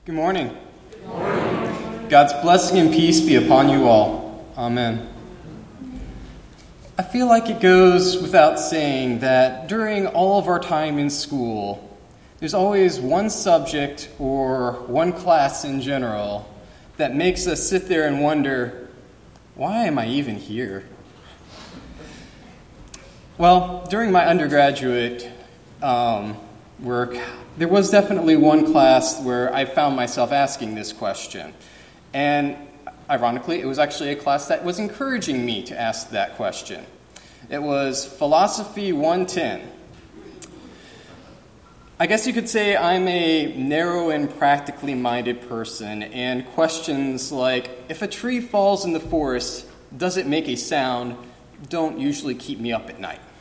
Good morning. Good morning. God's blessing and peace be upon you all. Amen. I feel like it goes without saying that during all of our time in school, there's always one subject or one class in general that makes us sit there and wonder, why am I even here? Well, during my undergraduate work, there was definitely one class where I found myself asking this question. And ironically, it was actually a class that was encouraging me to ask that question. It was Philosophy 110. I guess you could say I'm a narrow and practically minded person, and questions like, if a tree falls in the forest, does it make a sound, don't usually keep me up at night.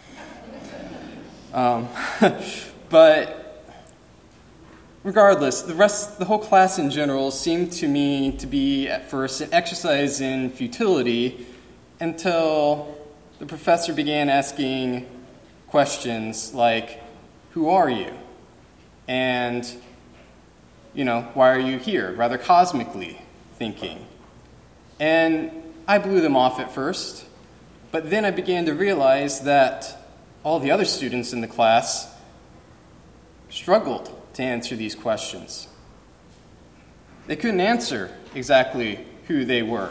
But regardless, the whole class in general seemed to me to be, at first, an exercise in futility until the professor began asking questions like, who are you? And, why are you here? Rather cosmically thinking. And I blew them off at first, but then I began to realize that all the other students in the class struggled to answer these questions. They couldn't answer exactly who they were.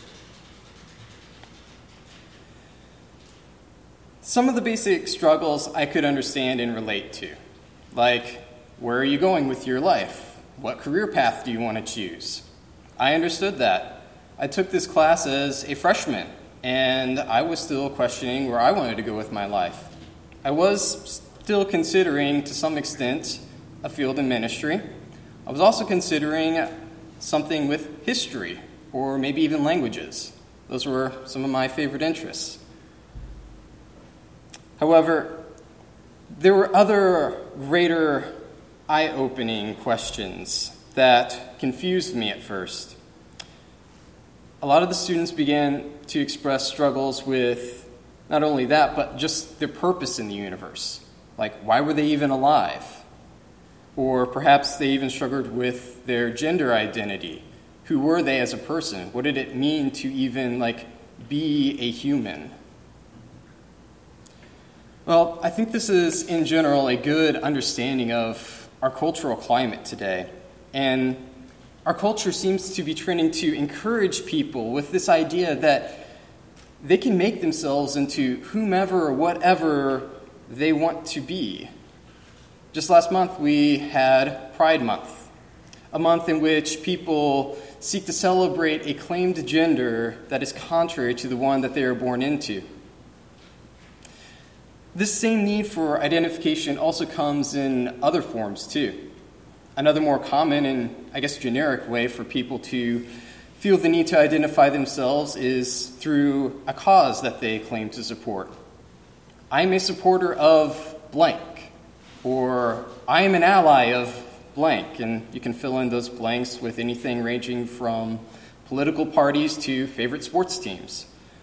Some of the basic struggles I could understand and relate to, like, where are you going with your life? What career path do you want to choose? I understood that. I took this class as a freshman, and I was still questioning where I wanted to go with my life. I was still considering, to some extent, a field in ministry. I was also considering something with history, or maybe even languages. Those were some of my favorite interests. However, there were other greater eye-opening questions that confused me at first. A lot of the students began to express struggles with not only that, but just their purpose in the universe. Like, why were they even alive? Or perhaps they even struggled with their gender identity. Who were they as a person? What did it mean to even, be a human? Well, I think this is, in general, a good understanding of our cultural climate today. And our culture seems to be trending to encourage people with this idea that they can make themselves into whomever or whatever they want to be. Just last month, we had Pride Month, a month in which people seek to celebrate a claimed gender that is contrary to the one that they are born into. This same need for identification also comes in other forms, too. Another more common and, generic way for people to feel the need to identify themselves is through a cause that they claim to support. I'm a supporter of blank, or I am an ally of blank, and you can fill in those blanks with anything ranging from political parties to favorite sports teams.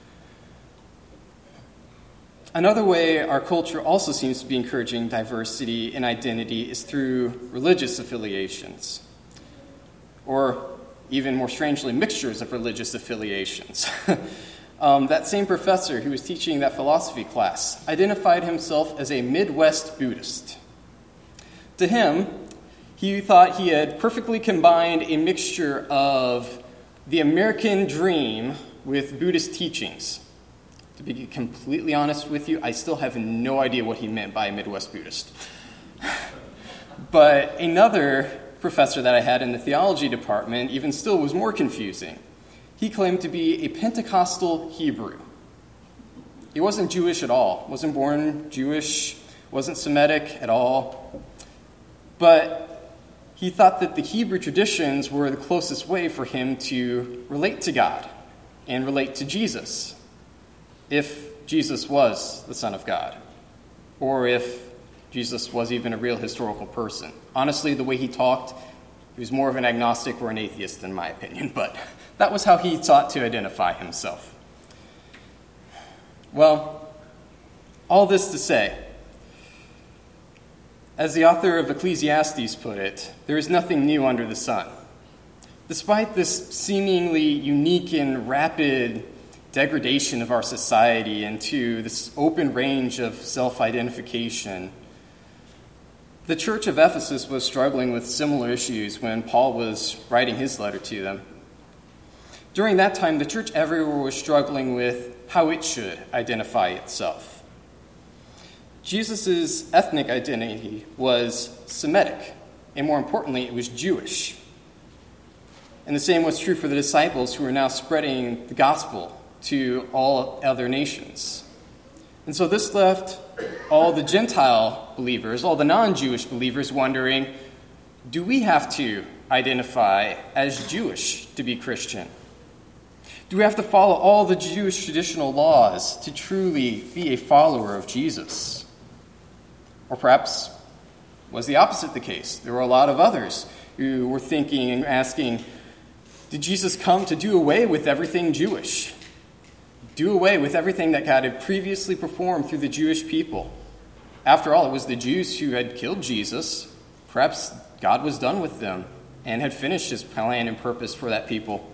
Another way our culture also seems to be encouraging diversity in identity is through religious affiliations, or even more strangely, mixtures of religious affiliations. That same professor who was teaching that philosophy class identified himself as a Midwest Buddhist. To him, he thought he had perfectly combined a mixture of the American dream with Buddhist teachings. To be completely honest with you, I still have no idea what he meant by a Midwest Buddhist. But another professor that I had in the theology department even still was more confusing. He claimed to be a Pentecostal Hebrew. He wasn't Jewish at all, wasn't born Jewish, wasn't Semitic at all. But he thought that the Hebrew traditions were the closest way for him to relate to God and relate to Jesus, if Jesus was the Son of God, or if Jesus was even a real historical person. Honestly, the way he talked, he was more of an agnostic or an atheist, in my opinion, but that was how he sought to identify himself. Well, all this to say, as the author of Ecclesiastes put it, there is nothing new under the sun. Despite this seemingly unique and rapid degradation of our society into this open range of self-identification, the church of Ephesus was struggling with similar issues when Paul was writing his letter to them. During that time, the church everywhere was struggling with how it should identify itself. Jesus' ethnic identity was Semitic, and more importantly, it was Jewish. And the same was true for the disciples who were now spreading the gospel to all other nations. And so this left all the Gentile believers, all the non-Jewish believers, wondering, do we have to identify as Jewish to be Christian? Do we have to follow all the Jewish traditional laws to truly be a follower of Jesus? Or perhaps was the opposite the case? There were a lot of others who were thinking and asking, did Jesus come to do away with everything Jewish? Do away with everything that God had previously performed through the Jewish people? After all, it was the Jews who had killed Jesus. Perhaps God was done with them and had finished his plan and purpose for that people.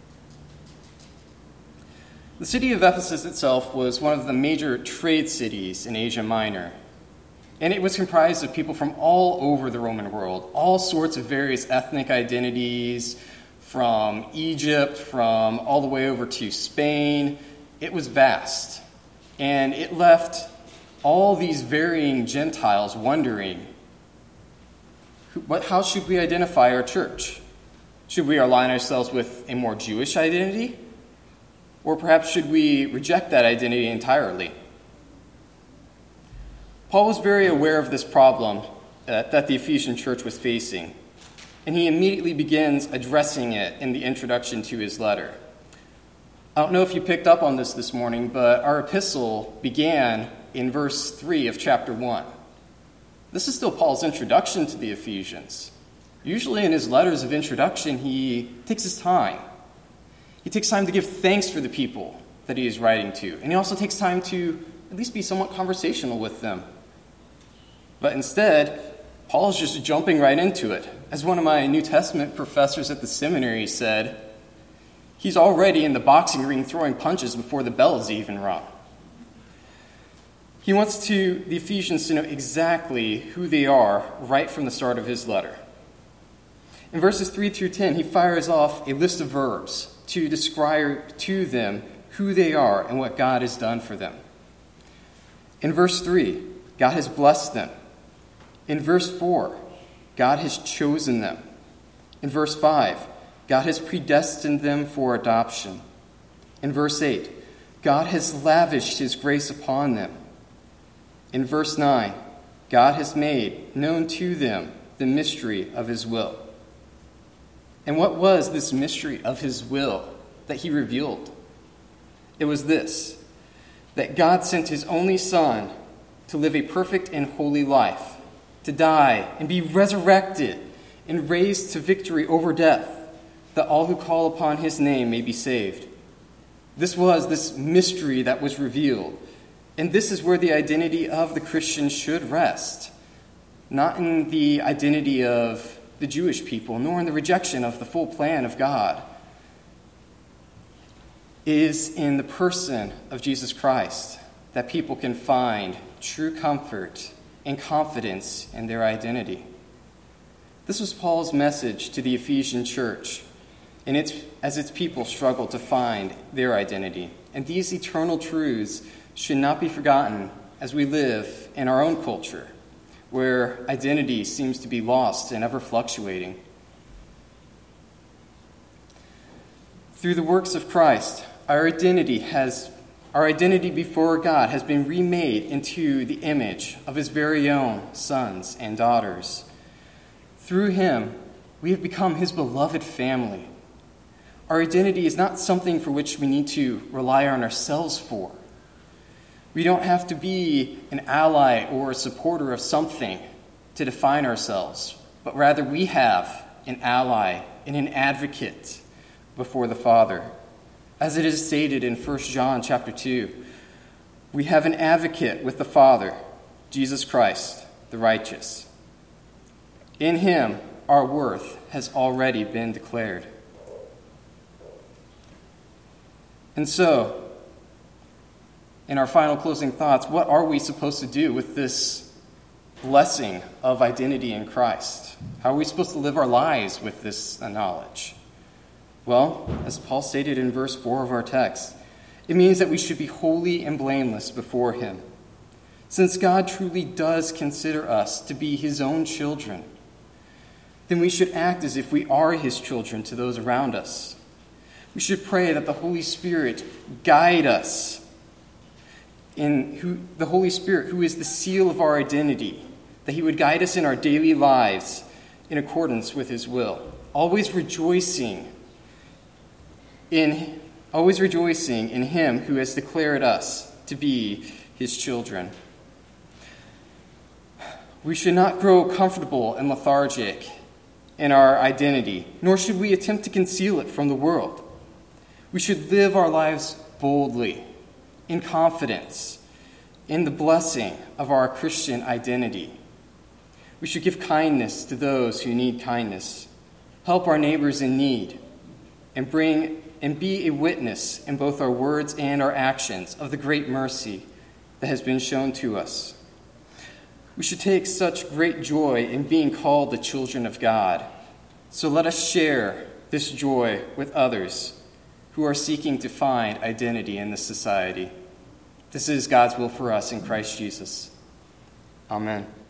The city of Ephesus itself was one of the major trade cities in Asia Minor. And it was comprised of people from all over the Roman world, all sorts of various ethnic identities, from Egypt, from all the way over to Spain. It was vast. And it left all these varying Gentiles wondering, how should we identify our church? Should we align ourselves with a more Jewish identity? Or perhaps should we reject that identity entirely? Paul was very aware of this problem that the Ephesian church was facing, and he immediately begins addressing it in the introduction to his letter. I don't know if you picked up on this morning, but our epistle began in verse 3 of chapter 1. This is still Paul's introduction to the Ephesians. Usually in his letters of introduction, he takes his time. He takes time to give thanks for the people that he is writing to, and he also takes time to at least be somewhat conversational with them. But instead, Paul is just jumping right into it. As one of my New Testament professors at the seminary said, he's already in the boxing ring throwing punches before the bell is even rung. He wants the Ephesians to know exactly who they are right from the start of his letter. In verses 3 through 10, he fires off a list of verbs to describe to them who they are and what God has done for them. In verse 3, God has blessed them. In verse 4, God has chosen them. In verse 5, God has predestined them for adoption. In verse 8, God has lavished his grace upon them. In verse 9, God has made known to them the mystery of his will. And what was this mystery of his will that he revealed? It was this, that God sent his only Son to live a perfect and holy life, to die and be resurrected and raised to victory over death, that all who call upon his name may be saved. This was this mystery that was revealed, and this is where the identity of the Christian should rest, not in the identity of the Jewish people, nor in the rejection of the full plan of God. It is in the person of Jesus Christ that people can find true comfort and confidence in their identity. This was Paul's message to the Ephesian church, and as its people struggle to find their identity. And these eternal truths should not be forgotten as we live in our own culture, where identity seems to be lost and ever fluctuating. Through the works of Christ, our identity before God has been remade into the image of his very own sons and daughters. Through him, we have become his beloved family. Our identity is not something for which we need to rely on ourselves for. We don't have to be an ally or a supporter of something to define ourselves, but rather we have an ally and an advocate before the Father. As it is stated in 1 John chapter 2, we have an advocate with the Father, Jesus Christ, the righteous. In him, our worth has already been declared. And so, in our final closing thoughts, what are we supposed to do with this blessing of identity in Christ? How are we supposed to live our lives with this knowledge? Well, as Paul stated in verse 4 of our text, it means that we should be holy and blameless before him. Since God truly does consider us to be his own children, then we should act as if we are his children to those around us. We should pray that the Holy Spirit guide us the Holy Spirit, who is the seal of our identity, that he would guide us in our daily lives in accordance with his will, always rejoicing in him who has declared us to be his children. We should not grow comfortable and lethargic in our identity, nor should we attempt to conceal it from the world. We should live our lives boldly, in confidence, in the blessing of our Christian identity. We should give kindness to those who need kindness, help our neighbors in need, and be a witness in both our words and our actions of the great mercy that has been shown to us. We should take such great joy in being called the children of God. So let us share this joy with others who are seeking to find identity in this society. This is God's will for us in Christ Jesus. Amen.